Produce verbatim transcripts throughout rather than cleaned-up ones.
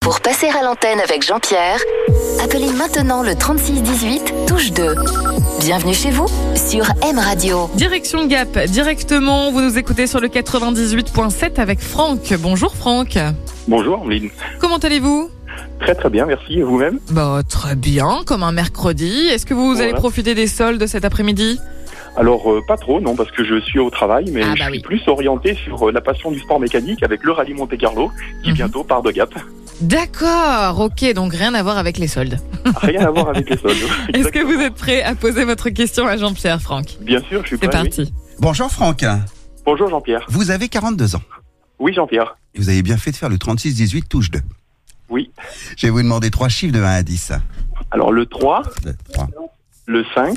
Pour passer à l'antenne avec Jean-Pierre, appelez maintenant le trente-six dix-huit, touche deux. Bienvenue chez vous sur M Radio. Direction Gap, directement, vous nous écoutez sur le quatre-vingt-dix-huit virgule sept avec Franck. Bonjour Franck. Bonjour Lynn. Comment allez-vous ? Très très bien, merci. Et vous-même ? Bah, très bien, comme un mercredi. Est-ce que vous Voilà. allez profiter des soldes cet après-midi ? Alors, euh, pas trop, non, parce que je suis au travail, mais Ah, je bah suis oui. plus orienté sur euh, la passion du sport mécanique avec le rallye Monte-Carlo, qui Mhm. bientôt part de Gap. D'accord, ok, donc rien à voir avec les soldes. Rien à voir avec les soldes. Est-ce que vous êtes prêt à poser votre question à Jean-Pierre, Franck ? Bien sûr, je suis C'est prêt. oui. parti. Bonjour Franck, Bonjour Jean-Pierre. vous avez quarante-deux ans. Oui Jean-Pierre. Et vous avez bien fait de faire le trente-six dix-huit touche deux. Oui. Je vais vous demander trois chiffres de un à dix. Alors le trois, deux, trois, le cinq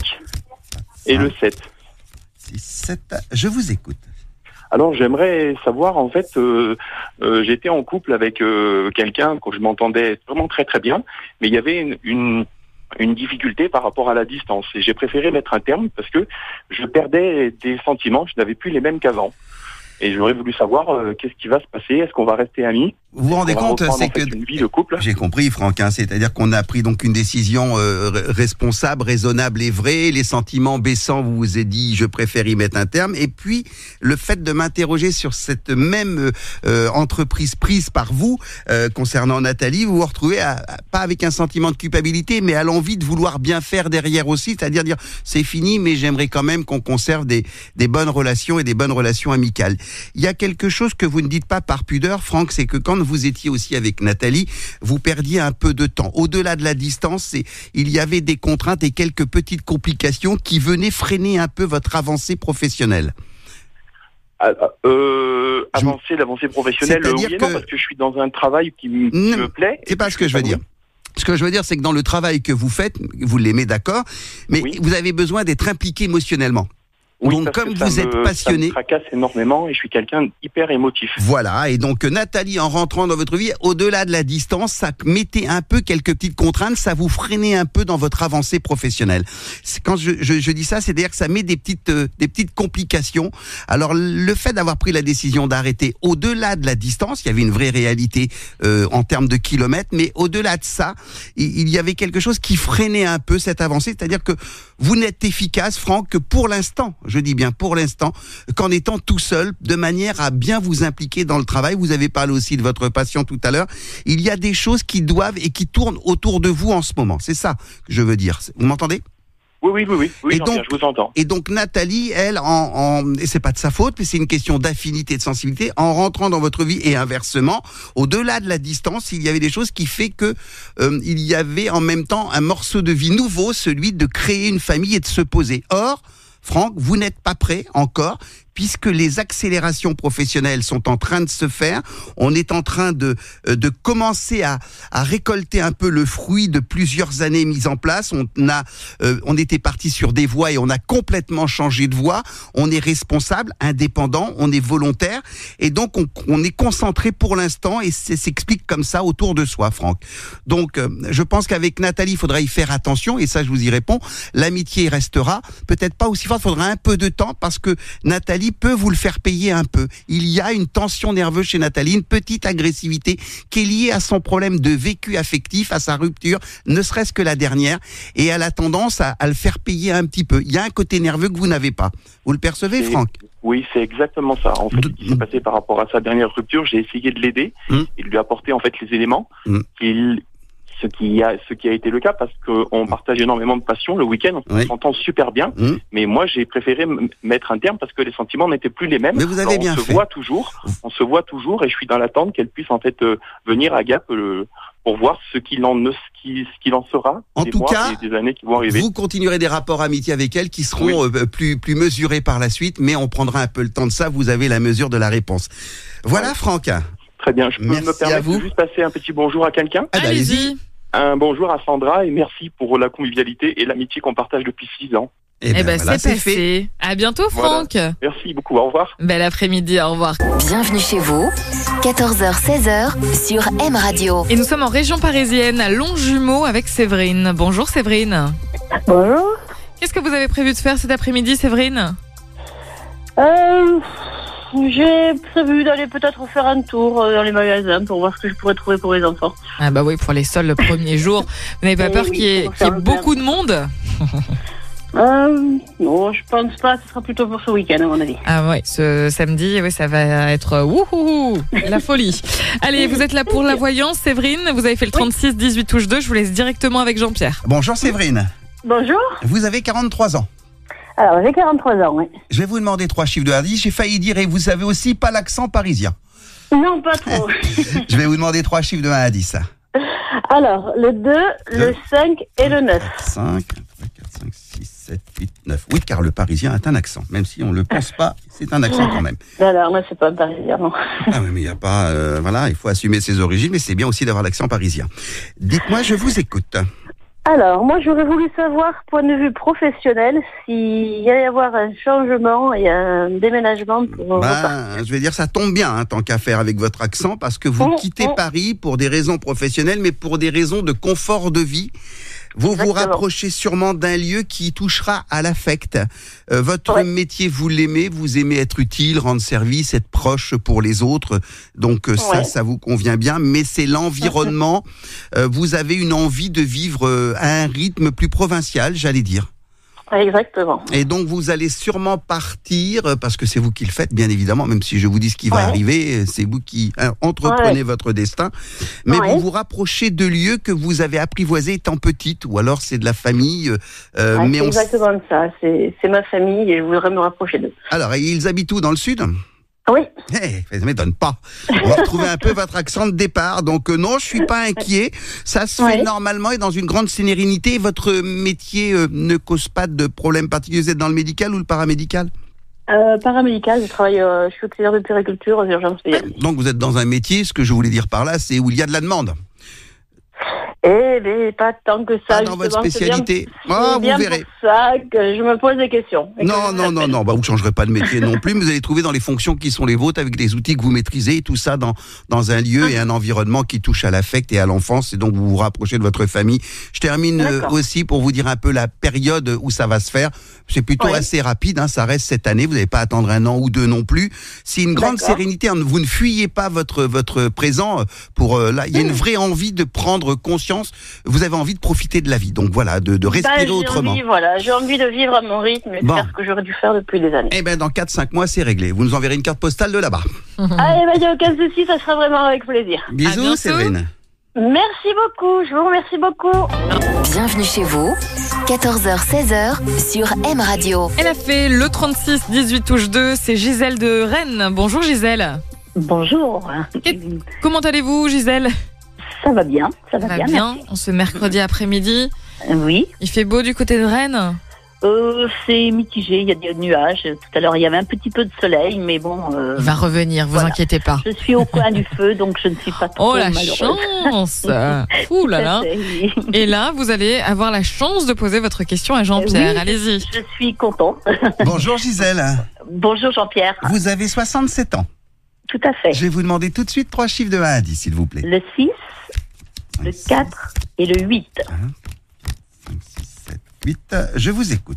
et le sept. six, sept. Je vous écoute. Alors j'aimerais savoir, en fait, euh, euh, j'étais en couple avec euh, quelqu'un que je m'entendais vraiment très très bien, mais il y avait une, une, une difficulté par rapport à la distance. Et j'ai préféré mettre un terme parce que je perdais des sentiments, je n'avais plus les mêmes qu'avant. Et j'aurais voulu savoir euh, qu'est-ce qui va se passer, est-ce qu'on va rester amis ? Vous vous rendez On va compte, reprendre, c'est en fait, que... une vie de couple. J'ai compris, Franck, hein, c'est-à-dire qu'on a pris donc une décision euh, r- responsable, raisonnable et vraie. Les sentiments baissants, vous vous êtes dit, je préfère y mettre un terme. Et puis, le fait de m'interroger sur cette même euh, entreprise prise par vous, euh, concernant Nathalie, vous vous retrouvez à, à- pas avec un sentiment de culpabilité, mais à l'envie de vouloir bien faire derrière aussi, c'est-à-dire dire, c'est fini, mais j'aimerais quand même qu'on conserve des, des bonnes relations et des bonnes relations amicales. Il y a quelque chose que vous ne dites pas par pudeur, Franck, c'est que quand vous étiez aussi avec Nathalie, vous perdiez un peu de temps. Au-delà de la distance, c'est, il y avait des contraintes et quelques petites complications qui venaient freiner un peu votre avancée professionnelle. Ah, ah, Euh, Je- avancer, l'avancée professionnelle, euh, C'est-à-dire oui et non, que- parce que je suis dans un travail qui, m- qui Non, me plaît. C'est pas ce que je veux dire. Ce que je veux dire, c'est que dans le travail que vous faites, vous l'aimez, d'accord, mais Oui. vous avez besoin d'être impliqué émotionnellement. Oui, Donc, parce comme que ça vous êtes me- passionné- ça me tracasse énormément et je suis quelqu'un d'hyper émotif. Voilà, et donc Nathalie, en rentrant dans votre vie, au-delà de la distance, ça mettait un peu quelques petites contraintes, ça vous freinait un peu dans votre avancée professionnelle. C'est- Quand je, je, je dis ça, c'est-à-dire que ça met des petites, euh, des petites complications. Alors le fait d'avoir pris la décision d'arrêter au-delà de la distance, il y avait une vraie réalité euh, en termes de kilomètres, mais au-delà de ça, il, il y avait quelque chose qui freinait un peu cette avancée, c'est-à-dire que vous n'êtes efficace, Franck, que pour l'instant, je dis bien pour l'instant, qu'en étant tout seul, de manière à bien vous impliquer dans le travail. Vous avez parlé aussi de votre passion tout à l'heure. Il y a des choses qui doivent et qui tournent autour de vous en ce moment. C'est ça que je veux dire. Vous m'entendez ? Oui, oui, oui, oui, oui Et Jean-Pierre, donc- je vous entends. Et donc Nathalie, elle, en, en et c'est pas de sa faute, mais c'est une question d'affinité, de sensibilité, en rentrant dans votre vie et inversement, au-delà de la distance, il y avait des choses qui fait que euh, il y avait en même temps un morceau de vie nouveau, celui de créer une famille et de se poser. Or, Franck, vous n'êtes pas prêt encore, puisque les accélérations professionnelles sont en train de se faire. On est en train de, euh, de commencer à, à récolter un peu le fruit de plusieurs années mises en place. On a, euh, on était parti sur des voies et on a complètement changé de voie. On est responsable, indépendant, on est volontaire. Et donc, on, on est concentré pour l'instant et ça s'explique comme ça autour de soi, Franck. Donc, euh, je pense qu'avec Nathalie, il faudra y faire attention et ça, je vous y réponds. L'amitié restera peut-être pas aussi forte, il faudra un peu de temps parce que Nathalie peut vous le faire payer un peu. Il y a une tension nerveuse chez Nathalie, une petite agressivité qui est liée à son problème de vécu affectif, à sa rupture, ne serait-ce que la dernière, et elle a tendance à, à le faire payer un petit peu. Il y a un côté nerveux que vous n'avez pas. Vous le percevez, Et- Franck ? Oui, c'est exactement ça. En fait, De- ce qui s'est passé par rapport à sa dernière rupture, j'ai essayé de l'aider Mm. et de lui apporter en fait les éléments. Mm. qu'il- ce qui a ce qui a été le cas parce qu'on partage énormément de passion le week-end, on Oui. s'entend super bien. Hum. Mais moi, j'ai préféré m- mettre un terme parce que les sentiments n'étaient plus les mêmes. Mais vous avez Alors, bien on se fait. voit toujours, on se voit toujours, et je suis dans l'attente qu'elle puisse en fait euh, venir à Gap euh, pour voir ce qu'il en ce qui ce qu'il en sera En des tout mois cas, et des années qui vont arriver. Vous continuerez des rapports amitiés avec elle qui seront Oui. euh, plus, plus mesurés par la suite, mais on prendra un peu le temps de ça. Vous avez la mesure de la réponse. Voilà, Ouais. Franck. Très bien. Je peux Merci me à permettre vous. de juste passer un petit bonjour à quelqu'un. Ah bah, allez-y. Allez-y. Un bonjour à Sandra et merci pour la convivialité et l'amitié qu'on partage depuis six ans. Eh Eh ben, ben, voilà, c'est c'est fait. passé. À bientôt, Voilà. Franck. Merci beaucoup. Au revoir. Bel après-midi, au revoir. Bienvenue chez vous, quatorze heures seize heures sur M Radio. Et nous sommes en région parisienne, à Longjumeau, avec Séverine. Bonjour Séverine. Bonjour. Qu'est-ce que vous avez prévu de faire cet après-midi, Séverine ? Euh, J'ai prévu d'aller peut-être faire un tour dans les magasins pour voir ce que je pourrais trouver pour les enfants. Ah bah oui, pour les soldes le premier jour. Vous n'avez pas Eh peur oui, qu'il y ait, pour qu'il y ait faire le beaucoup de monde? Euh, non, je pense pas. Ce sera plutôt pour ce week-end, à mon avis. Ah ouais, ce samedi, oui, ça va être wouhou, la folie. Allez, vous êtes là pour la voyance, Séverine. Vous avez fait le trente-six dix-huit touche deux. Je vous laisse directement avec Jean-Pierre. Bonjour Séverine. Bonjour. Vous avez quarante-trois ans. Alors, j'ai quarante-trois ans, oui. Je vais vous demander trois chiffres de Hardy. J'ai failli dire et vous avez aussi pas l'accent parisien. Non, pas trop. Je vais vous demander trois chiffres de un à dix. Alors, le deux, le cinq et le neuf. cinq, quatre, cinq, six, sept, huit, neuf. Oui, car le parisien a un accent. Même si on ne le pense pas, c'est un accent quand même. Alors, moi, c'est pas parisien, non. Ah oui, mais il n'y a pas... euh, voilà, il faut assumer ses origines, mais c'est bien aussi d'avoir l'accent parisien. Dites-moi, je vous écoute. Alors, moi, j'aurais voulu savoir, point de vue professionnel, s'il y allait y avoir un changement et un déménagement pour... Ben, je vais dire, ça tombe bien, hein, tant qu'à faire avec votre accent, parce que vous Mmh, quittez mmh. Paris pour des raisons professionnelles, mais pour des raisons de confort de vie. Vous Exactement. vous rapprochez sûrement d'un lieu qui touchera à l'affect. Euh, votre Ouais. métier, vous l'aimez, vous aimez être utile, rendre service, être proche pour les autres. Donc euh, ça, Ouais. ça vous convient bien. Mais c'est l'environnement. Euh, vous avez une envie de vivre euh, à un rythme plus provincial, j'allais dire. Exactement. Et donc vous allez sûrement partir, euh, parce que c'est vous qui le faites, bien évidemment, même si je vous dis ce qui va Ouais. arriver, euh, c'est vous qui hein, entreprenez Ouais. votre destin. Mais Ouais. vous vous rapprochez de lieux que vous avez apprivoisés étant petite, ou alors c'est de la famille. euh, Ouais, mais c'est on... exactement ça. C'est, c'est ma famille et je voudrais me rapprocher d'eux. Alors, et ils habitent où, dans le sud? Oui. Eh, ça ne m'étonne pas. On va retrouver un peu votre accent de départ. Donc euh, non, je suis pas inquiet. Ça se fait Ouais. normalement et dans une grande sérénité. Votre métier euh, ne cause pas de problème particulier. Vous êtes dans le médical ou le paramédical? Euh, paramédical, je travaille, euh, je suis auxiliaire de puériculture aux urgences pédiatriques. Donc vous êtes dans un métier, ce que je voulais dire par là, c'est où il y a de la demande. Eh bien, pas tant que ça. Pas dans votre justement, c'est bien- spécialité. C'est Ah, vous bien verrez. pour ça que je me pose des questions. Et que Non, je non, non, m'appelle. non, bah, vous ne changerez pas de métier non plus, mais vous allez trouver dans les fonctions qui sont les vôtres, avec des outils que vous maîtrisez, et tout ça dans, dans un lieu et un environnement qui touche à l'affect et à l'enfance, et donc vous vous rapprochez de votre famille. Je termine euh, D'accord. aussi pour vous dire un peu la période où ça va se faire. C'est plutôt Ouais. assez rapide, hein, ça reste cette année, vous n'allez pas attendre un an ou deux non plus. C'est une grande D'accord. sérénité, hein, vous ne fuyez pas votre, votre présent. euh, Pour, euh, là, il y a une vraie envie de prendre conscience, vous avez envie de profiter de la vie, donc voilà, de, de respirer Bah, j'ai autrement. envie, voilà, j'ai envie de vivre à mon rythme et Bon. faire ce que j'aurais dû faire depuis des années. Eh ben dans quatre cinq mois, c'est réglé. Vous nous enverrez une carte postale de là-bas. Allez, bah, il n'y a aucun souci, ça sera vraiment avec plaisir. Bisous, bientôt. Séverine. Merci beaucoup, je vous remercie beaucoup. Bienvenue chez vous, quatorze heures seize heures sur M Radio. Elle a fait le trente-six dix-huit touche deux. C'est Gisèle de Rennes. Bonjour Gisèle. Bonjour. Comment allez-vous Gisèle? Ça va bien, ça va, Ça va bien. bien. On se mercredi après-midi. merci. Oui. Il fait beau du côté de Rennes? Euh, c'est mitigé, il y a des nuages. Tout à l'heure, il y avait un petit peu de soleil, mais bon. euh, Il va revenir, vous voilà. inquiétez pas. Je suis au coin du feu, donc je ne suis pas trop Oh la malheureuse. chance. Ouh là là. Oui. Et là, vous allez avoir la chance de poser votre question à Jean-Pierre. Oui, Allez-y. Je suis contente. Bonjour Gisèle. Bonjour Jean-Pierre. Vous avez soixante-sept ans. Tout à fait. Je vais vous demander tout de suite trois chiffres de un à dix, s'il vous plaît. Le six, le quatre et le huit. cinq, six, sept, huit. Je vous écoute.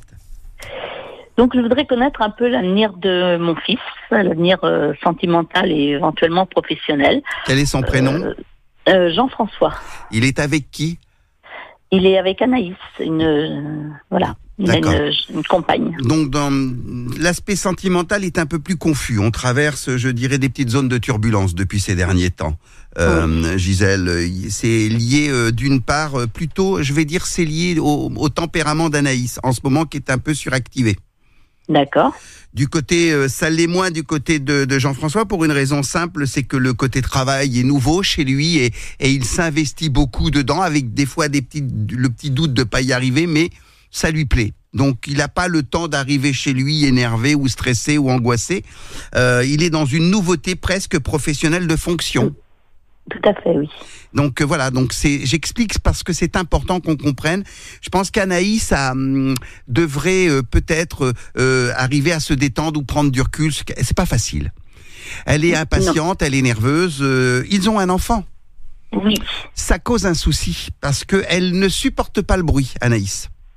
Donc je voudrais connaître un peu l'avenir de mon fils, l'avenir euh, sentimental et éventuellement professionnel. Quel est son prénom? Euh, euh, Jean-François. Il est avec qui? Il est avec Anaïs, une euh, voilà, il a D'accord. une, une compagne. Donc, dans l'aspect sentimental est un peu plus confus. On traverse, je dirais, des petites zones de turbulence depuis ces derniers temps. Euh, Gisèle, c'est lié euh, d'une part, euh, plutôt, je vais dire, c'est lié au, au tempérament d'Anaïs en ce moment qui est un peu suractivé. D'accord. Du côté, euh, ça l'est moins du côté de, de Jean-François pour une raison simple, c'est que le côté travail est nouveau chez lui et, et il s'investit beaucoup dedans avec des fois des petits, le petit doute de pas y arriver, mais ça lui plaît. Donc il n'a pas le temps d'arriver chez lui énervé ou stressé ou angoissé. Euh, il est dans une nouveauté presque professionnelle de fonction. Tout à fait, oui. Donc euh, voilà, donc c'est, j'explique parce que c'est important qu'on comprenne. Je pense qu'Anaïs a, hum, devrait euh, peut-être euh, arriver à se détendre ou prendre du recul. C'est pas facile. Elle est impatiente, elle est nerveuse. Euh, ils ont un enfant. Oui. Ça cause un souci parce que elle ne supporte pas le bruit, Anaïs.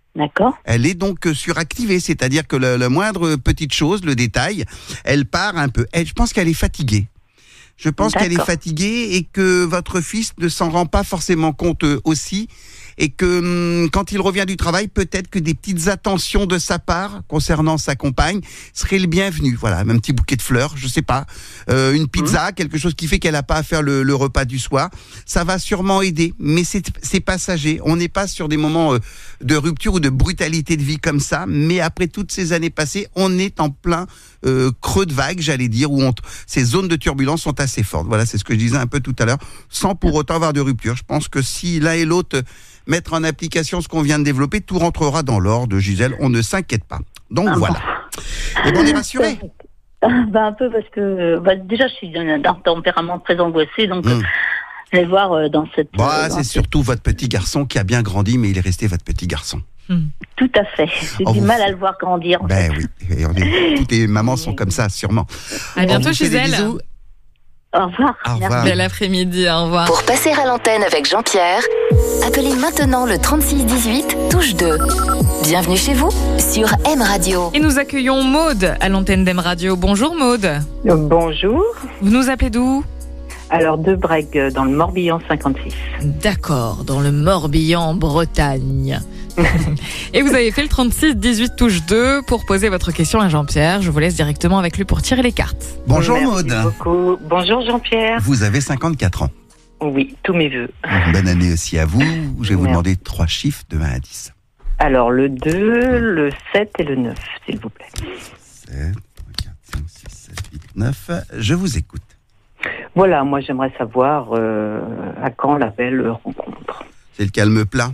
D'accord. Elle est donc suractivée, c'est-à-dire que le, le moindre petite chose, le détail, elle part un peu. Elle, je pense qu'elle est fatiguée. Je pense D'accord. qu'elle est fatiguée et que votre fils ne s'en rend pas forcément compte aussi. Et que hum, quand il revient du travail, peut-être que des petites attentions de sa part concernant sa compagne seraient le bienvenu. Voilà, un petit bouquet de fleurs, je sais pas, euh, une pizza, mmh. quelque chose qui fait qu'elle n'a pas à faire le, le repas du soir. Ça va sûrement aider, mais c'est, c'est passager. On n'est pas sur des moments euh, de rupture ou de brutalité de vie comme ça, mais après toutes ces années passées, on est en plein euh, creux de vague, j'allais dire, où on t- ces zones de turbulence sont assez fortes. Voilà, c'est ce que je disais un peu tout à l'heure, sans pour autant avoir de rupture. Je pense que si l'un et l'autre mettre en application ce qu'on vient de développer, tout rentrera dans l'ordre, Gisèle, on ne s'inquiète pas. Donc ah voilà. Bon. Et bon, on est rassuré. Bah, un peu parce que bah, déjà je suis d'un, d'un tempérament très angoissé, donc mmh. je vais voir euh, dans cette... Bah, euh, dans c'est cette... surtout votre petit garçon qui a bien grandi, mais il est resté votre petit garçon. Mmh. Tout à fait. J'ai oh, du vous... mal à le voir grandir. En ben fait. oui, et on est... toutes les mamans sont comme ça, sûrement. À bientôt, Gisèle. Au revoir. Au revoir. Bel après-midi, au revoir. Pour passer à l'antenne avec Jean-Pierre, appelez maintenant le trente-six dix-huit, touche deux. Bienvenue chez vous sur M Radio. Et nous accueillons Maude à l'antenne d'M Radio. Bonjour Maude. Bonjour. Vous nous appelez d'où ? Alors de Brègue, dans le Morbihan cinquante-six. D'accord, dans le Morbihan, Bretagne. Et vous avez fait le trente-six dix-huit touche deux pour poser votre question à Jean-Pierre. Je vous laisse directement avec lui pour tirer les cartes. Bonjour Merci Maude. Beaucoup. Bonjour Jean-Pierre. Vous avez cinquante-quatre ans. Oui, tous mes vœux. Bonne année aussi à vous. Je vais vous demander trois chiffres de un à dix. Alors le deux, le sept et le neuf, s'il vous plaît. sept, quatre, cinq, six, sept, huit, neuf. Je vous écoute. Voilà, moi j'aimerais savoir euh, à quand la belle rencontre. C'est le calme plat.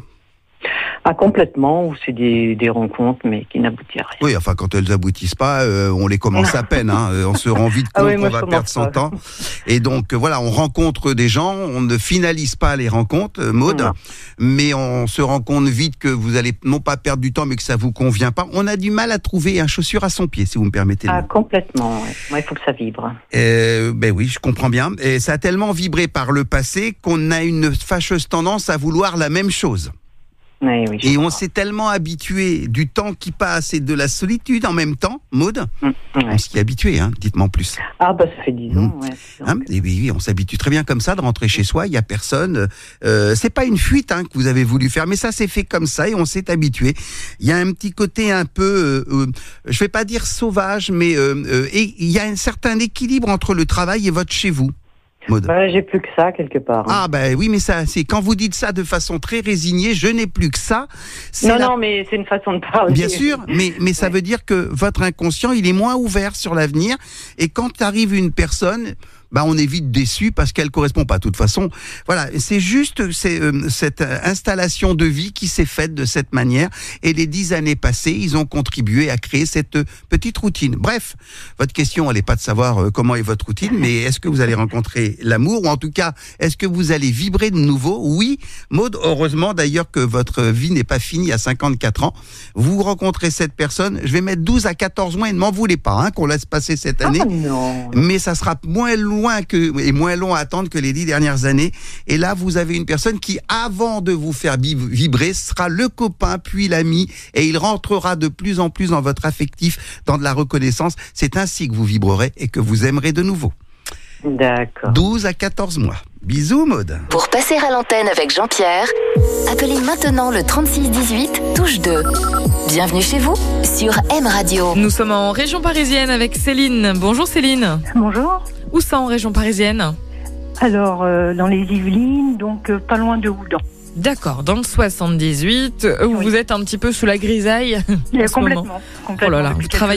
Ah, complètement, ou c'est des, des rencontres, mais qui n'aboutissent à rien. Oui, enfin, quand elles aboutissent pas, euh, on les commence à peine. Hein, euh, on se rend vite compte ah oui, qu'on va perdre son temps. Et donc, euh, voilà, on rencontre des gens, on ne finalise pas les rencontres, euh, Maude, non. mais on se rend compte vite que vous allez non pas perdre du temps, mais que ça vous convient pas. On a du mal à trouver un chaussure à son pied, si vous me permettez. Ah, complètement, ouais. Moi, il faut que ça vibre. Euh, ben oui, je comprends bien. Et ça a tellement vibré par le passé qu'on a une fâcheuse tendance à vouloir la même chose. Oui, oui, et on s'est tellement habitué du temps qui passe et de la solitude en même temps, Maude, mmh, ouais. on s'y est habitué, hein, dites-moi en plus. Ah bah ça fait dix ans, mmh. ouais. Hein, et oui, oui, on s'habitue très bien comme ça de rentrer chez soi, il n'y a personne. Euh, c'est pas une fuite hein, que vous avez voulu faire, mais ça s'est fait comme ça et on s'est habitué. Il y a un petit côté un peu, euh, euh, je vais pas dire sauvage, mais euh, euh, et il y a un certain équilibre entre le travail et votre chez vous. Bah, j'ai plus que ça quelque part. Hein. Ah ben bah, oui, mais ça, c'est quand vous dites ça de façon très résignée, je n'ai plus que ça. C'est non, la... non, mais c'est une façon de parler. Bien sûr, mais mais ça ouais. veut dire que votre inconscient, il est moins ouvert sur l'avenir. Et quand arrive une personne, bah on est vite déçu parce qu'elle correspond pas. De toute façon, voilà, c'est juste c'est, euh, cette installation de vie qui s'est faite de cette manière. Et les dix années passées, ils ont contribué à créer cette petite routine. Bref, votre question, elle n'est pas de savoir euh, comment est votre routine, mais est-ce que vous allez rencontrer l'amour ou en tout cas, est-ce que vous allez vibrer de nouveau ? Oui, Maude, heureusement d'ailleurs que votre vie n'est pas finie à cinquante-quatre ans. Vous rencontrez cette personne, je vais mettre douze à quatorze mois et ne m'en voulez pas hein, qu'on laisse passer cette année. Ah, non. Mais ça sera moins loin que, et moins long à attendre que les dix dernières années. Et là, vous avez une personne qui, avant de vous faire vibrer, sera le copain, puis l'ami, et il rentrera de plus en plus dans votre affectif, dans de la reconnaissance. C'est ainsi que vous vibrerez et que vous aimerez de nouveau. D'accord. douze à quatorze mois. Bisous, Maude. Pour passer à l'antenne avec Jean-Pierre, appelez maintenant le trente-six dix-huit, touche deux. Bienvenue chez vous sur M Radio. Nous sommes en région parisienne avec Céline. Bonjour Céline. Bonjour. Où ça en région parisienne ? Alors, euh, dans les Yvelines, donc euh, pas loin de Houdan. D'accord, dans le soixante-dix-huit, euh, oui. Vous êtes un petit peu sous la grisaille en complètement, complètement. Oh là là, vous travaillez ?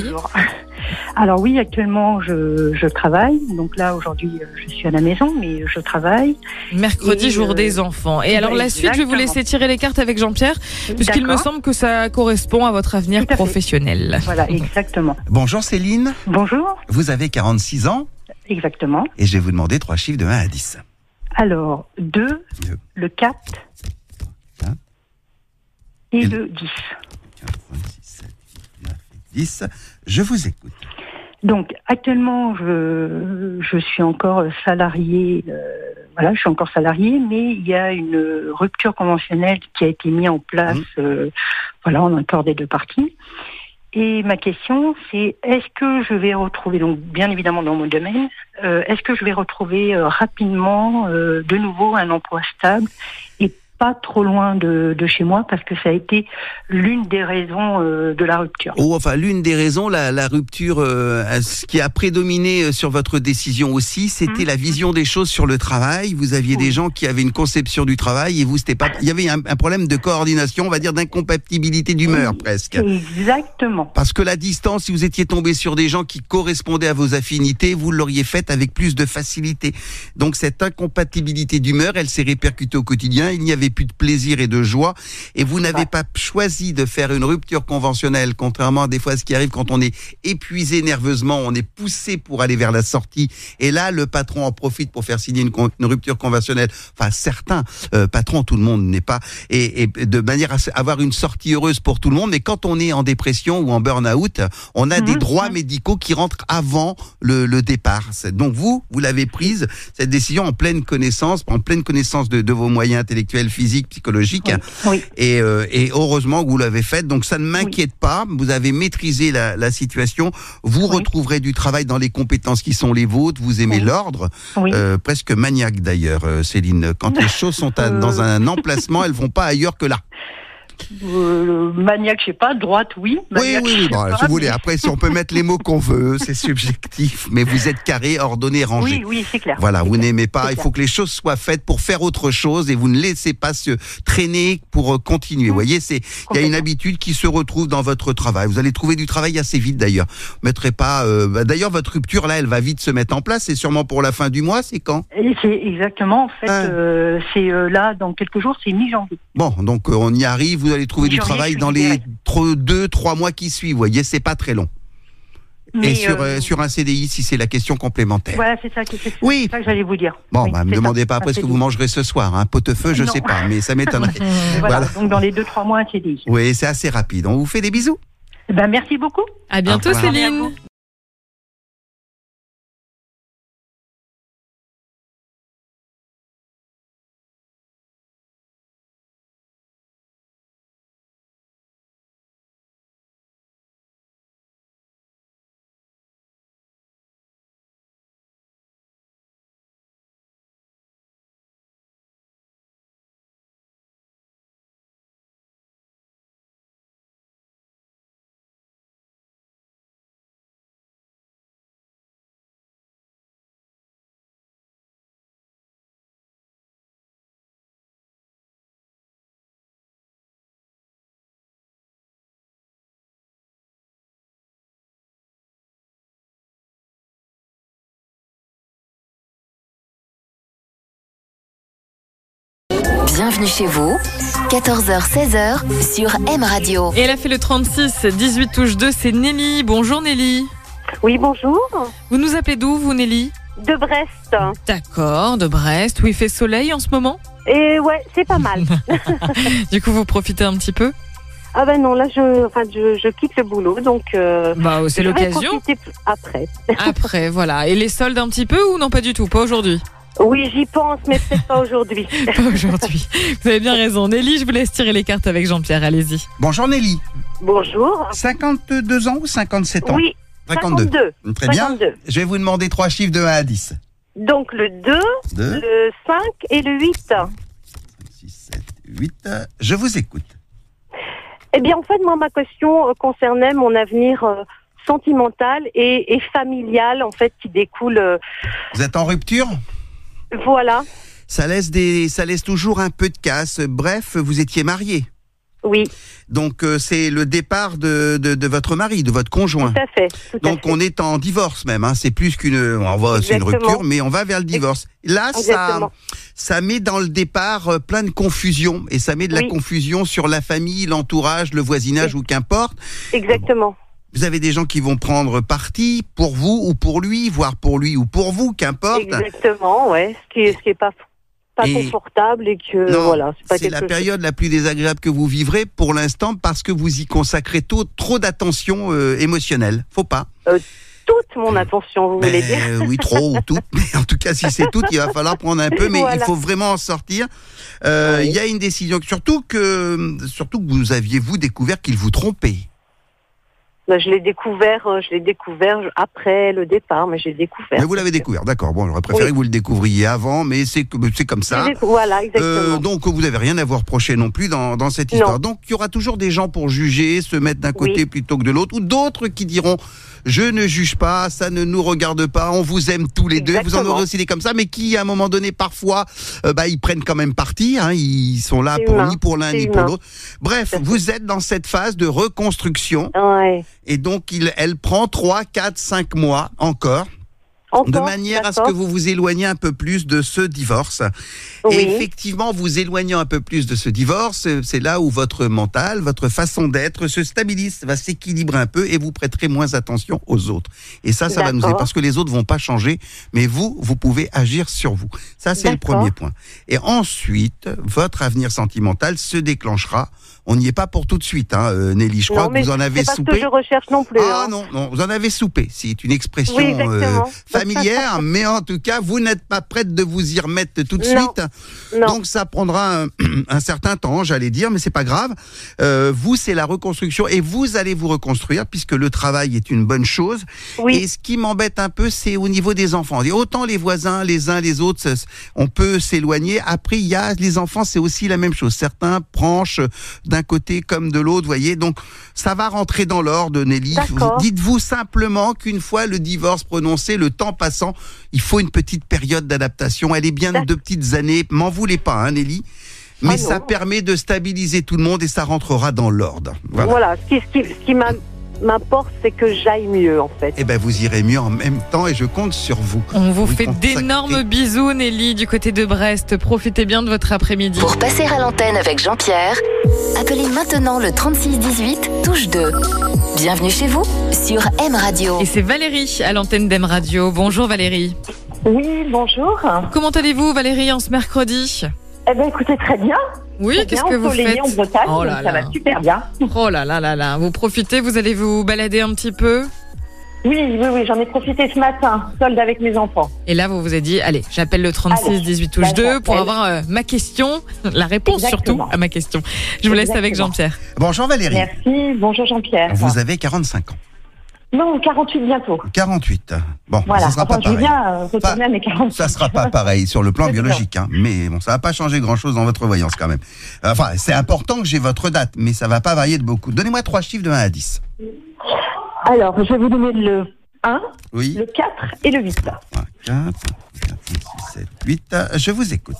Alors oui, actuellement, je, je travaille. Donc là, aujourd'hui, je suis à la maison, mais je travaille. Mercredi, et jour euh... des enfants. Et alors, la suite, je vais vous laisser tirer les cartes avec Jean-Pierre, puisqu'il me semble que ça correspond à votre avenir professionnel. Voilà, exactement. Bonjour Céline. Bonjour. Vous avez quarante-six ans. Exactement. Et je vais vous demander trois chiffres de un à dix. Alors, deux, deux. Le quatre hein et, et le dix. quatre, cinq, six, sept, huit, neuf et dix. Je vous écoute. Donc actuellement, je, je suis encore salariée, euh, voilà, je suis encore salariée, mais il y a une rupture conventionnelle qui a été mise en place, mmh. euh, voilà, en accord des deux parties. Et ma question, c'est est-ce que je vais retrouver, donc bien évidemment dans mon domaine, euh, est-ce que je vais retrouver euh, rapidement euh, de nouveau un emploi stable et pas trop loin de, de chez moi, parce que ça a été l'une des raisons euh, de la rupture. Oh, enfin, l'une des raisons, la, la rupture, euh, ce qui a prédominé sur votre décision aussi, c'était mmh. la vision des choses sur le travail. Vous aviez oui. des gens qui avaient une conception du travail et vous, c'était pas. Il y avait un, un problème de coordination, on va dire d'incompatibilité d'humeur oui. presque. Exactement. Parce que la distance, si vous étiez tombé sur des gens qui correspondaient à vos affinités, vous l'auriez faite avec plus de facilité. Donc cette incompatibilité d'humeur, elle s'est répercutée au quotidien. Il n'y avait plus de plaisir et de joie, et vous n'avez pas choisi de faire une rupture conventionnelle, contrairement à des fois ce qui arrive quand on est épuisé nerveusement, on est poussé pour aller vers la sortie, et là le patron en profite pour faire signer une, une rupture conventionnelle. Enfin certains euh, patrons, tout le monde n'est pas, et, et de manière à avoir une sortie heureuse pour tout le monde. Mais quand on est en dépression ou en burn-out, on a mmh, des droits mmh. médicaux qui rentrent avant le, le départ. Donc vous, vous l'avez prise cette décision en pleine connaissance, en pleine connaissance de, de vos moyens intellectuels, physique, psychologique, oui, oui. Et, euh, et heureusement que vous l'avez faite. Donc ça ne m'inquiète oui. pas. Vous avez maîtrisé la, la situation. Vous oui. retrouverez du travail dans les compétences qui sont les vôtres. Vous aimez oui. l'ordre, oui. Euh, presque maniaque d'ailleurs, euh, Céline. Quand les choses sont à, euh... dans un emplacement, elles vont pas ailleurs que là. Euh, maniaque, je sais pas, droite, oui. Maniaque, oui, oui, oui. Bon, pas, si vous voulez. Après, si on peut mettre les mots qu'on veut, c'est subjectif. Mais vous êtes carré, ordonné, rangé. Oui, oui, c'est clair. Voilà, c'est vous clair. n'aimez pas. C'est il clair. faut que les choses soient faites pour faire autre chose et vous ne laissez pas se traîner pour euh, continuer. Mmh. Vous voyez, c'est il y a une habitude qui se retrouve dans votre travail. Vous allez trouver du travail assez vite d'ailleurs. Vous mettrez pas. Euh, bah, d'ailleurs, votre rupture là, elle va vite se mettre en place. C'est sûrement pour la fin du mois. C'est quand? Et c'est exactement. En fait, hein. euh, c'est euh, là dans quelques jours. C'est mi-janvier. Bon, donc euh, on y arrive. Vous allez trouver du travail dans les deux, trois mois qui suivent. Vous voyez, c'est pas très long. Mais et sur, euh, sur un C D I, si c'est la question complémentaire. Voilà, c'est ça, c'est, c'est oui. ça que j'allais vous dire. Bon, oui, bah, me demandez pas après ce que vous mangerez ce soir. Hein. Pot-au-feu, je non. sais pas, mais ça m'étonnerait. voilà, voilà, donc dans les deux, trois mois, un C D I. Oui, c'est assez rapide. On vous fait des bisous. Ben, merci beaucoup. À bientôt, Céline. Bienvenue chez vous, quatorze heures seize heures sur M Radio. Et elle a fait le trente-six dix-huit touche deux, c'est Nelly. Bonjour Nelly. Oui, bonjour. Vous nous appelez d'où vous Nelly? De Brest. D'accord, de Brest, où il fait soleil en ce moment? Et ouais, c'est pas mal. Du coup, vous profitez un petit peu? Ah ben non, là je, enfin, je, je quitte le boulot, donc euh, bah, c'est je l'occasion. vais profiter après. Après, voilà. Et les soldes un petit peu ou non, pas du tout? Pas aujourd'hui? Oui, j'y pense, mais peut-être pas aujourd'hui. Pas aujourd'hui. Vous avez bien raison. Nelly, je vous laisse tirer les cartes avec Jean-Pierre. Allez-y. Bonjour Nelly. Bonjour. cinquante-deux ans ou cinquante-sept ans? Oui, cinquante-deux. cinquante-deux. Très bien. cinquante-deux. Je vais vous demander trois chiffres de un à dix. Donc le deux, deux. Le cinq et le huit. cinq, six, sept, huit. Je vous écoute. Eh bien, en fait, moi, ma question concernait mon avenir euh, sentimental et, et familial, en fait, qui découle... Euh... Vous êtes en rupture ? Voilà. Ça laisse des, ça laisse toujours un peu de casse. Bref, vous étiez marié. Oui. Donc euh, c'est le départ de, de de votre mari, de votre conjoint. Tout à fait. Tout Donc à fait. on est en divorce même. Hein. C'est plus qu'une, on va, c'est une rupture, mais on va vers le divorce. Là, Exactement. ça, ça met dans le départ euh, plein de confusion et ça met de la oui. confusion sur la famille, l'entourage, le voisinage oui. ou qu'importe. Exactement. Vous avez des gens qui vont prendre parti pour vous ou pour lui, voire pour lui ou pour vous, qu'importe. Exactement, ouais. Ce qui est, ce qui est pas pas et confortable et que non, voilà. C'est, pas c'est la période chose. la plus désagréable que vous vivrez pour l'instant parce que vous y consacrez tôt, trop d'attention euh, émotionnelle. Faut pas. Euh, toute mon attention, vous Ben, voulez dire? euh, oui, trop ou tout. Mais en tout cas, si c'est tout, il va falloir prendre un peu, mais Voilà. il faut vraiment en sortir. Euh, Il Oui. y a une décision, surtout que, surtout que vous aviez, vous, découvert qu'il vous trompait. Ben, je l'ai découvert, euh, je l'ai découvert après le départ, mais j'ai découvert. Mais vous l'avez découvert, d'accord. Bon, j'aurais préféré Oui. que vous le découvriez avant, mais c'est que- c'est comme ça. J'ai décou- Voilà, exactement. Euh, donc vous n'avez rien à vous reprocher non plus dans, dans cette histoire. Non. Donc il y aura toujours des gens pour juger, se mettre d'un côté Oui. plutôt que de l'autre, ou d'autres qui diront je ne juge pas, ça ne nous regarde pas, on vous aime tous les deux. Vous en Exactement. aurez aussi des comme ça, mais qui à un moment donné parfois euh, bah, ils prennent quand même parti, hein, ils sont là C'est pour humain. ni pour l'un C'est ni pour humain. l'autre. Bref, Tout à fait. vous êtes dans cette phase de reconstruction Ouais. et donc il, elle prend trois, quatre, cinq mois encore. Encore, De manière à ce que d'accord. vous vous éloigniez un peu plus de ce divorce. Oui. Et effectivement, vous éloignant un peu plus de ce divorce, c'est là où votre mental, votre façon d'être se stabilise, va s'équilibrer un peu et vous prêterez moins attention aux autres. Et ça, ça va nous aider D'accord. parce que les autres vont pas changer, mais vous, vous pouvez agir sur vous. Ça, c'est le D'accord. premier point. Et ensuite, votre avenir sentimental se déclenchera. On n'y est pas pour tout de suite, hein, euh, Nelly. Je crois Non, que mais vous en avez c'est pas ce soupé. que je recherche non plus. Ah hein. non, non, vous en avez soupé. C'est une expression Oui, exactement. familière, mais en tout cas, vous n'êtes pas prête de vous y remettre tout de Non. suite. Non. Donc ça prendra un, un certain temps, j'allais dire, mais c'est pas grave. Euh, vous, c'est la reconstruction et vous allez vous reconstruire puisque le travail est une bonne chose. Oui. Et ce qui m'embête un peu, c'est au niveau des enfants. Et autant les voisins, les uns, les autres, ça, on peut s'éloigner. Après, il y a les enfants, c'est aussi la même chose. Certains branchent d'un côté comme de l'autre, voyez. Donc, ça va rentrer dans l'ordre, Nelly. D'accord. Dites-vous simplement qu'une fois le divorce prononcé, le temps passant, il faut une petite période d'adaptation. Elle est bien de D'accord. deux petites années. M'en voulez pas, hein, Nelly. Mais Ah non. ça permet de stabiliser tout le monde et ça rentrera dans l'ordre. Voilà. Voilà. Ce qui, ce qui, ce qui m'a- m'importe, c'est que j'aille mieux, en fait. Eh ben, vous irez mieux en même temps et je compte sur vous. On vous Oui, fait consacré. d'énormes bisous, Nelly, du côté de Brest. Profitez bien de votre après-midi. Pour passer à l'antenne avec Jean-Pierre, appelez maintenant le trente-six dix-huit, touche deux. Bienvenue chez vous sur M Radio. Et c'est Valérie à l'antenne d'M Radio. Bonjour Valérie. Oui, bonjour. Comment allez-vous Valérie en ce mercredi? Eh bien, écoutez, très bien. Oui, Très qu'est-ce bien, que vous ensoleillé faites? en Bretagne, Oh là donc ça là. va super bien. Oh là là là là. Vous profitez, vous allez vous balader un petit peu? Oui, oui, oui, j'en ai profité ce matin, solde avec mes enfants. Et là, vous vous êtes dit, allez, j'appelle le trente-six dix-huit touche Allez, deux pour j'appelle. avoir euh, ma question, la réponse Exactement. surtout à ma question. Je vous laisse avec Exactement. Jean-Pierre. Bonjour Valérie. Merci, bonjour Jean-Pierre. Vous avez quarante-cinq ans. Non, quarante-huit bientôt. quarante-huit. Bon, Voilà, ça sera enfin, pas je veux pareil. bien euh, retourner Pas- à mes quarante-cinq. Ça sera pas pareil sur le plan C'est biologique, hein. Mais bon, ça va pas changer grand-chose dans votre voyance quand même. Enfin, c'est important que j'ai votre date, mais ça va pas varier de beaucoup. Donnez-moi trois chiffres de un à dix. Alors, je vais vous donner le un, Oui. le quatre et le huit. trois, quatre, quatre, six, sept, huit. Je vous écoute.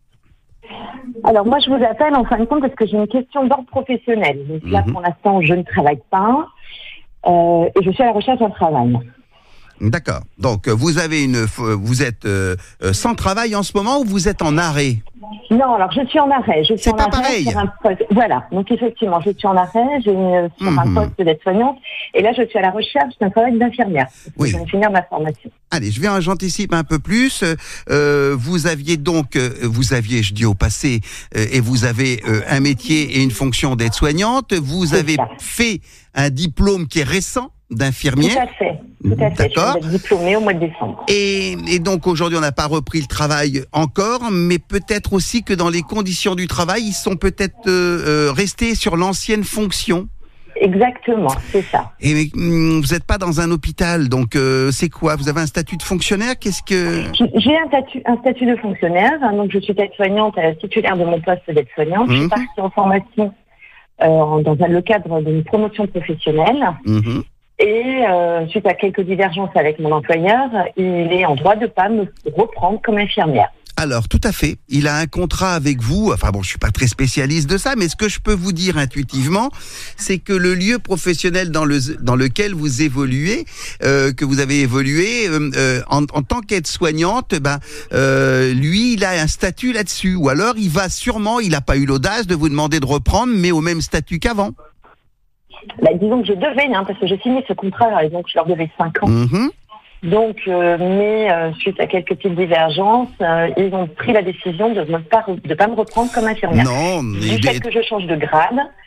Alors, moi, je vous appelle en fin de compte parce que j'ai une question d'ordre professionnel. Donc là, Mhm. pour l'instant, je ne travaille pas euh, et je suis à la recherche d'un travail. D'accord. Donc, euh, vous avez une, f- vous êtes euh, euh, sans travail en ce moment ou vous êtes en arrêt? Non, alors je suis en arrêt. Je suis C'est en pas arrêt pareil. sur un poste. Voilà. Donc effectivement, je suis en arrêt. J'ai une, sur un Mhm. poste d'aide-soignante. Et là, je suis à la recherche d'un travail d'infirmière. Oui. Je viens de finir ma formation. Allez, je vais, j'anticipe un peu plus. Euh, vous aviez donc, euh, vous aviez, je dis au passé, euh, et vous avez euh, un métier et une fonction d'aide-soignante. Vous C'est avez ça. fait un diplôme qui est récent Tout d'infirmière. à fait. Tout à fait. Je D'accord. viens d'être diplômée au mois de décembre. Et, et donc aujourd'hui, on n'a pas repris le travail encore, mais peut-être aussi que dans les conditions du travail, ils sont peut-être euh, euh, restés sur l'ancienne fonction. Exactement, c'est ça. Et hum, vous n'êtes pas dans un hôpital, donc euh, c'est quoi? Vous avez un statut de fonctionnaire? Qu'est-ce que... J'ai- J'ai un statut, un statut de fonctionnaire. hein, Donc je suis aide-soignante, euh, titulaire de mon poste d'aide-soignante. Je Mhm. suis partie en formation euh, dans un- le cadre d'une promotion professionnelle. Mhm. Et euh, suite à quelques divergences avec mon employeur, il est en droit de pas me reprendre comme infirmière. Alors, tout à fait. Il a un contrat avec vous. Enfin bon, je suis pas très spécialiste de ça, mais ce que je peux vous dire intuitivement, c'est que le lieu professionnel dans le dans lequel vous évoluez, euh, que vous avez évolué euh, euh, en, en tant qu'aide-soignante, ben euh, lui, il a un statut là-dessus. Ou alors, il va sûrement, il n'a pas eu l'audace de vous demander de reprendre, mais au même statut qu'avant. Bah, disons que je devais, hein, parce que j'ai signé ce contrat, et donc je leur devais cinq ans. Mhm. Donc, euh, mais euh, suite à quelques petites divergences, euh, ils ont pris la décision de ne pas, re- de pas me reprendre comme infirmière. Non, Du il fait est- que je change de grade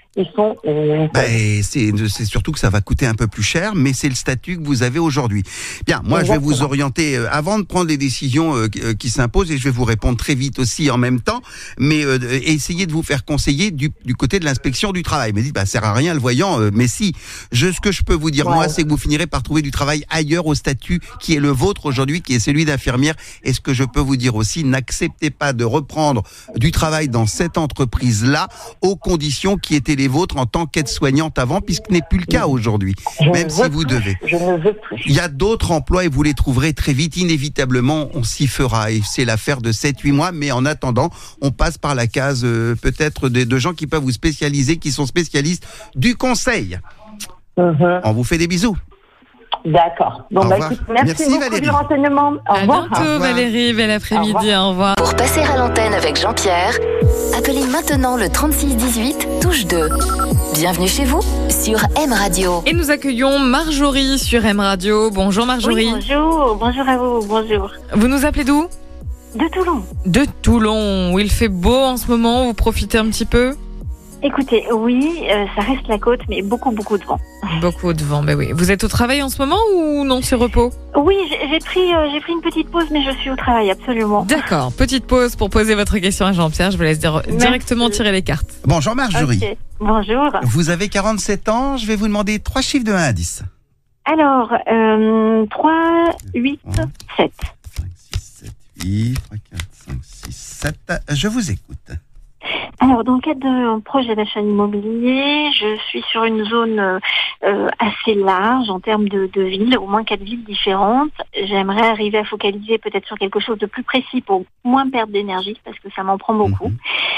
ils sont... Euh, ben, c'est, c'est surtout que ça va coûter un peu plus cher, mais c'est le statut que vous avez aujourd'hui. Bien, moi, Exactement. je vais vous orienter, euh, avant de prendre les décisions euh, qui, euh, qui s'imposent, et je vais vous répondre très vite aussi en même temps, mais euh, essayez de vous faire conseiller du, du côté de l'inspection du travail. Mais dites, bah, ça sert à rien le voyant, euh, mais si. Je, ce que je peux vous dire, ouais. moi, c'est que vous finirez par trouver du travail ailleurs au statut qui est le vôtre aujourd'hui, qui est celui d'infirmière. Et ce que je peux vous dire aussi, n'acceptez pas de reprendre du travail dans cette entreprise-là aux conditions qui étaient les vôtres en tant qu'aide-soignante avant, puisque ce n'est plus le cas aujourd'hui, je même si vous plus. devez. Je ne veux plus. Il y a d'autres emplois et vous les trouverez très vite. Inévitablement, on s'y fera et c'est l'affaire de sept huit mois. Mais en attendant, on passe par la case euh, peut-être de, de gens qui peuvent vous spécialiser, qui sont spécialistes du conseil. Mm-hmm. On vous fait des bisous. D'accord. Bon, bah, écoute, merci, merci beaucoup Valérie. Du renseignement. Au à revoir. bientôt, au revoir. Valérie. Bel après-midi. Au revoir. Au revoir. Pour passer à l'antenne avec Jean-Pierre, appelez maintenant le trente-six dix-huit, touche deux. Bienvenue chez vous sur M Radio. Et nous accueillons Marjorie sur M Radio. Bonjour Marjorie. Oui, bonjour. Bonjour à vous. Bonjour. Vous nous appelez d'où ? De Toulon. De Toulon, où il fait beau en ce moment. Vous profitez un petit peu ? Écoutez, oui, euh, ça reste la côte, mais beaucoup, beaucoup de vent. Beaucoup de vent, ben oui. Vous êtes au travail en ce moment ou non, c'est repos ? Oui, j'ai, j'ai pris, euh, j'ai pris une petite pause, mais je suis au travail, absolument. D'accord, petite pause pour poser votre question à Jean-Pierre. Je vous laisse dire, directement tirer les cartes. Bonjour Marjorie. Okay. Bonjour. Vous avez quarante-sept ans, je vais vous demander trois chiffres de un à dix. Alors, euh, trois, huit, sept. cinq, six, sept, huit, trois, quatre, cinq, six, sept. Je vous écoute. Alors, dans le cadre d'un projet d'achat immobilier, je suis sur une zone euh, assez large en termes de, de villes, au moins quatre villes différentes. J'aimerais arriver à focaliser peut-être sur quelque chose de plus précis pour moins perdre d'énergie, parce que ça m'en prend beaucoup. Mmh.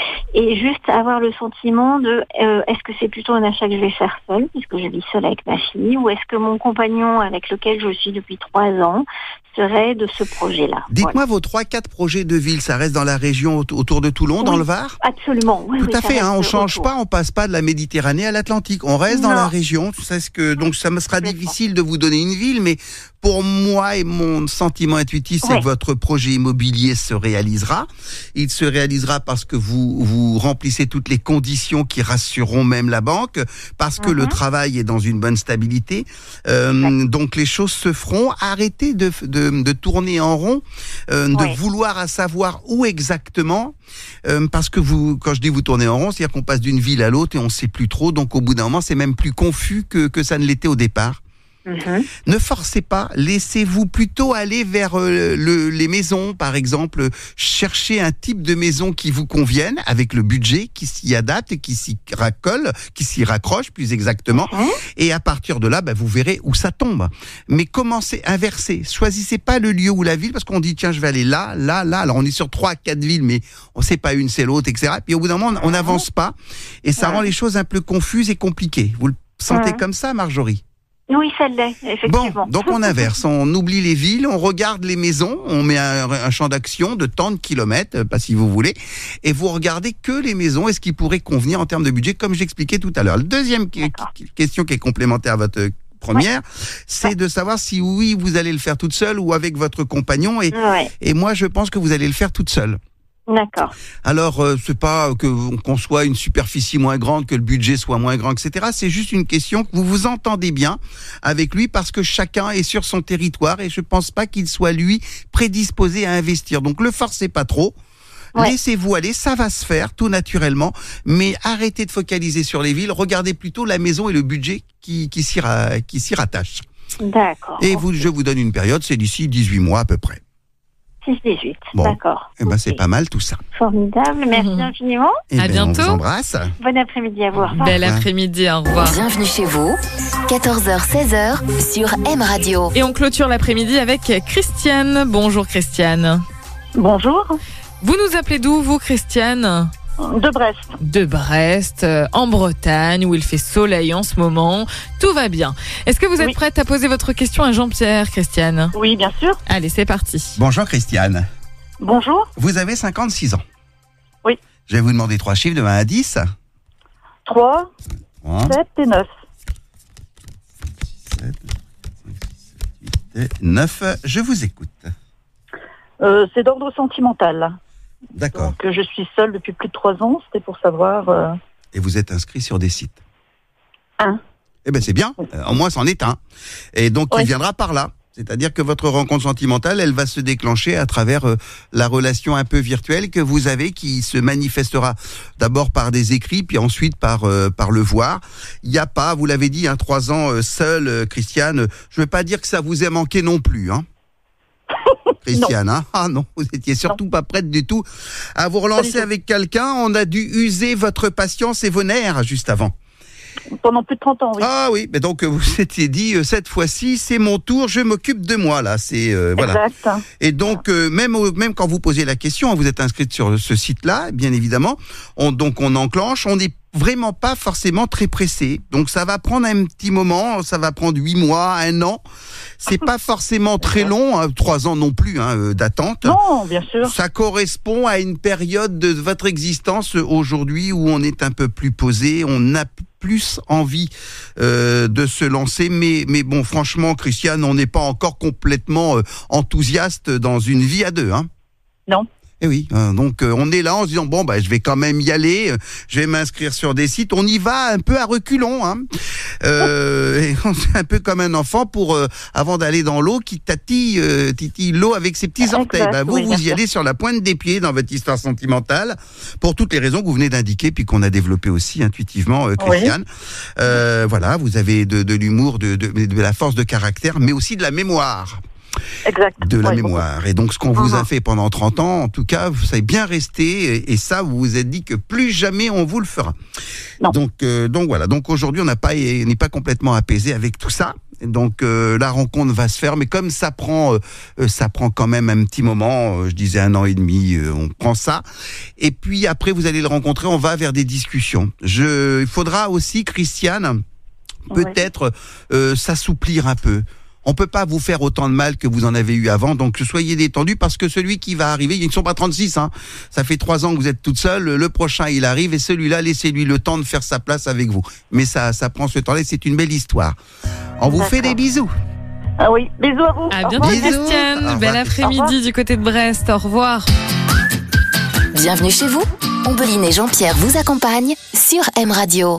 Et juste avoir le sentiment de, euh, est-ce que c'est plutôt un achat que je vais faire seule, puisque je vis seule avec ma fille, ou est-ce que mon compagnon avec lequel je suis depuis trois ans serait de ce projet-là. Dites-moi voilà. Vos trois quatre projets de ville, ça reste dans la région autour de Toulon, oui, dans le Var ? Absolument, oui. Tout oui, à fait, hein, on ne change autour. pas, on passe pas de la Méditerranée à l'Atlantique, on reste non. dans la région. C'est ce que, donc ça me sera difficile de vous donner une ville, mais pour moi et mon sentiment intuitif, c'est oui. que votre projet immobilier se réalisera. Il se réalisera parce que vous vous remplissez toutes les conditions qui rassureront même la banque, parce que mm-hmm. le travail est dans une bonne stabilité. Euh, ouais. Donc les choses se feront. Arrêtez de, de, de tourner en rond, euh, de ouais. vouloir à savoir où exactement, euh, parce que vous, quand je dis vous tournez en rond, c'est-à-dire qu'on passe d'une ville à l'autre et on ne sait plus trop. Donc au bout d'un moment, c'est même plus confus que, que ça ne l'était au départ. Mmh. Ne forcez pas, laissez-vous plutôt aller vers euh, le, les maisons, par exemple, cherchez un type de maison qui vous convienne, avec le budget qui s'y adapte et qui s'y racole, qui s'y raccroche plus exactement, mmh. et à partir de là, bah, vous verrez où ça tombe. Mais commencez, inversez, choisissez pas le lieu ou la ville, parce qu'on dit tiens je vais aller là, là, là, alors on est sur trois, quatre villes, mais on sait pas une c'est l'autre, et cetera. Puis au bout d'un moment, on n'avance pas, et ça mmh. rend les choses un peu confuses et compliquées. Vous le sentez mmh. comme ça, Marjorie ? Oui, ça l'est, effectivement. Bon, donc on inverse, on oublie les villes, on regarde les maisons, on met un, un champ d'action de tant de kilomètres, pas si vous voulez, et vous regardez que les maisons et ce qui pourrait convenir en termes de budget, comme j'expliquais tout à l'heure. La deuxième qui, qui, question qui est complémentaire à votre première, ouais. c'est ouais. de savoir si oui, vous allez le faire toute seule ou avec votre compagnon, et, ouais. et moi je pense que vous allez le faire toute seule. D'accord. Alors, euh, c'est pas que qu'on soit une superficie moins grande, que le budget soit moins grand, et cetera. C'est juste une question que vous vous entendez bien avec lui parce que chacun est sur son territoire et je pense pas qu'il soit lui prédisposé à investir. Donc, le forcez pas trop. Ouais. Laissez-vous aller, ça va se faire tout naturellement, mais arrêtez de focaliser sur les villes. Regardez plutôt la maison et le budget qui qui s'y ra, qui s'y rattache. D'accord. Et vous, je vous donne une période, c'est d'ici dix-huit mois à peu près. six dix-huit, bon. D'accord. Eh ben, okay. C'est pas mal tout ça. Formidable, merci mmh. infiniment. Et à ben, bientôt. On vous embrasse. Bon après-midi à vous. Au revoir. Bel après-midi, au revoir. Bienvenue chez vous, quatorze heures seize heures sur M Radio. Et on clôture l'après-midi avec Christiane. Bonjour Christiane. Bonjour. Vous nous appelez d'où, vous, Christiane ? De Brest. De Brest, euh, en Bretagne, où il fait soleil en ce moment. Tout va bien. Est-ce que vous êtes oui. prête à poser votre question à Jean-Pierre, Christiane ? Oui, bien sûr. Allez, c'est parti. Bonjour, Christiane. Bonjour. Vous avez cinquante-six ans. Oui. Je vais vous demander trois chiffres de un à dix. trois, sept et neuf. sept, huit et neuf. Je vous écoute. Euh, c'est d'ordre sentimental. D'accord. Donc, je suis seule depuis plus de trois ans. C'était pour savoir euh, Et vous êtes inscrit sur des sites. Un. Eh ben c'est bien, euh, au moins c'en est un. Et donc Ouais. il viendra par là. C'est-à-dire que votre rencontre sentimentale, elle va se déclencher à travers euh, la relation un peu virtuelle que vous avez, qui se manifestera d'abord par des écrits, puis ensuite par euh, par le voir. Il n'y a pas, vous l'avez dit, hein, trois ans euh, seul, euh, Christiane. Je ne veux pas dire que ça vous ait manqué non plus, hein. Christiane, hein ah non, vous étiez surtout pas prête du tout à vous relancer avec quelqu'un. On a dû user votre patience et vos nerfs juste avant. Pendant plus de trente ans, oui. Ah oui, mais donc vous vous étiez dit euh, cette fois-ci c'est mon tour, je m'occupe de moi là. C'est euh, voilà. Exact. Et donc euh, même au- même quand vous posez la question, vous êtes inscrite sur ce site-là, bien évidemment. On, donc on enclenche, on n'est vraiment pas forcément très pressé. Donc ça va prendre un petit moment, ça va prendre huit mois, un an. C'est pas forcément très long, hein, trois ans non plus hein, euh, d'attente. Non, bien sûr. Ça correspond à une période de votre existence euh, aujourd'hui où on est un peu plus posé, on a p- plus envie euh, de se lancer. Mais, mais bon, franchement, Christiane, on n'est pas encore complètement euh, enthousiaste dans une vie à deux. Hein. Non. Eh oui, hein, donc euh, on est là en se disant bon bah je vais quand même y aller, euh, je vais m'inscrire sur des sites, on y va un peu à reculons, hein. Euh, et on est un peu comme un enfant pour euh, avant d'aller dans l'eau qui tatille, euh, titille l'eau avec ses petits orteils. Exact, Bah, vous oui, vous bien y sûr. allez sur la pointe des pieds dans votre histoire sentimentale pour toutes les raisons que vous venez d'indiquer puis qu'on a développé aussi intuitivement, euh, Christiane. Euh, voilà, vous avez de, de l'humour, de, de, de la force de caractère, mais aussi de la mémoire. Exact. De la Ouais, mémoire. Et donc, ce qu'on vous a Mhm. fait pendant trente ans, en tout cas, vous savez bien rester. Et, et ça, vous vous êtes dit que plus jamais on vous le fera. Non. Donc, euh, donc voilà. Donc aujourd'hui, on n'a pas, on n'est pas complètement apaisé avec tout ça. Et donc euh, la rencontre va se faire, mais comme ça prend, euh, ça prend quand même un petit moment. euh, je disais un an et demi. euh, on prend ça. Et puis après, vous allez le rencontrer. On va vers des discussions. Je, il faudra aussi, Christiane, peut-être euh, s'assouplir un peu. On peut pas vous faire autant de mal que vous en avez eu avant, donc soyez détendus parce que celui qui va arriver, ils ne sont pas trente-six, hein. Ça fait trois ans que vous êtes toute seule, le prochain il arrive et celui-là, laissez-lui le temps de faire sa place avec vous. Mais ça, ça prend ce temps-là, c'est une belle histoire. On vous fait des bisous. Ah oui, bisous à vous. À Au bientôt, revoir. Christiane. Au revoir. Bel Au après-midi revoir. du côté de Brest. Au revoir. Bienvenue chez vous. Ombeline et Jean-Pierre vous accompagnent sur M Radio.